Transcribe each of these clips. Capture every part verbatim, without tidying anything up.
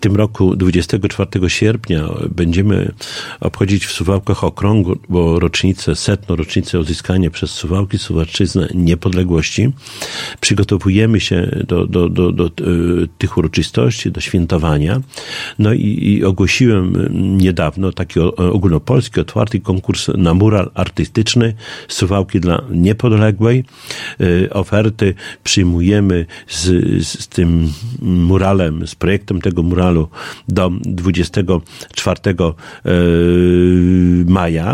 tym roku dwudziestego czwartego sierpnia będziemy obchodzić w Suwałkach okrągłą rocznicę, setną rocznicę odzyskania przez Suwałki, Suwalszczyznę niepodległości. Przygotowujemy się do, do, do, do, do tych uroczystości, do świętowania. No i, i ogłosiłem niedawno taki ogólnopolski, otwarty konkurs na mural artystyczny Suwałki dla niepodległej. Oferty przyjmujemy z, z tym muralem, z projektem tego muralu do dwudziestego czwartego maja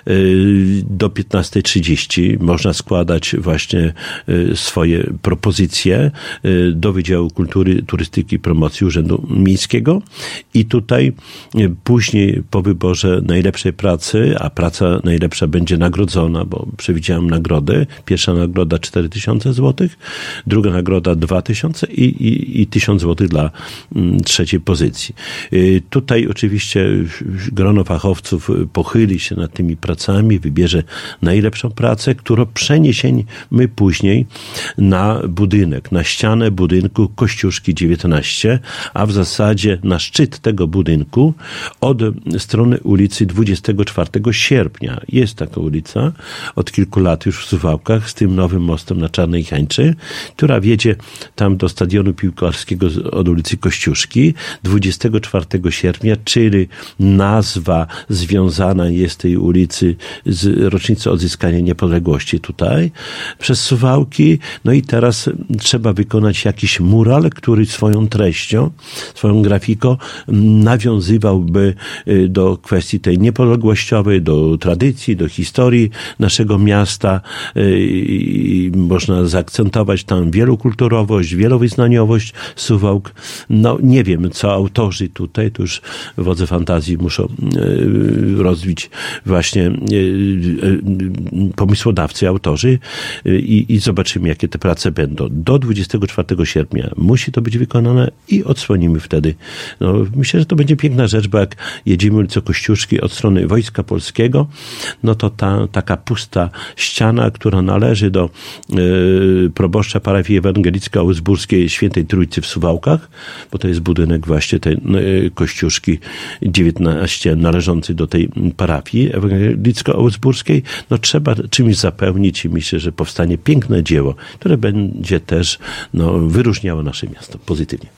do piętnastej trzydzieści. Można składać właśnie swoje propozycje do Wydziału Kultury, Turystyki i Promocji Urzędu Miejskiego i tutaj później po wyborze najlepszej pracy, a praca najlepsza będzie nagrodzona, bo przewidziałem nagrody. Pierwsza nagroda cztery tysiące złotych, druga nagroda dwa tysiące i, i, i tysiąc złotych dla trzeciej pozycji. Tutaj oczywiście grono fachowców pochyli się nad tymi pracami, wybierze najlepszą pracę, którą przeniesiemy później na budynek, na ścianę budynku Kościuszki dziewiętnaście, a w zasadzie na szczyt tego budynku od strony ulicy dwudziestego czwartego sierpnia. Jest taka ulica od kilku lat już w Suwałkach z tym nowym mostem na Czarnej Hańczy, która wiedzie tam do stadionu piłkarskiego od ulicy Kościuszki. dwudziestego czwartego sierpnia, czyli nazwa związana jest tej ulicy z rocznicą odzyskania niepodległości tutaj przez Suwałki. No i teraz trzeba wykonać jakiś mural, który swoją treścią, swoją grafiką nawiązywałby do kwestii tej niepodległościowej, do tradycji, do historii naszego miasta. I można zaakcentować tam wielokulturowość, wielowyznaniowość Suwałk. No nie wiem, co autorzy tutaj, to już wodze fantazji muszą rozwić właśnie pomysłodawcy, autorzy i, i zobaczymy, jakie te prace będą. Do dwudziestego czwartego sierpnia musi to być wykonane i odsłonimy wtedy. No, myślę, że to będzie piękna rzecz, bo jak jedziemy ulicą Kościuszki od strony Wojska Polskiego, no to ta taka pusta ściana, która należy do y, proboszcza parafii ewangelicko-augsburskiej Świętej Trójcy w Suwałkach, bo to jest budynek właśnie tej y, Kościuszki dziewiętnaście należący do tej parafii ewangelicko-augsburskiej, no trzeba czymś zapełnić i myślę, że powstanie piękne dzieło, które będzie też no, wyróżniało nasze miasto pozytywnie.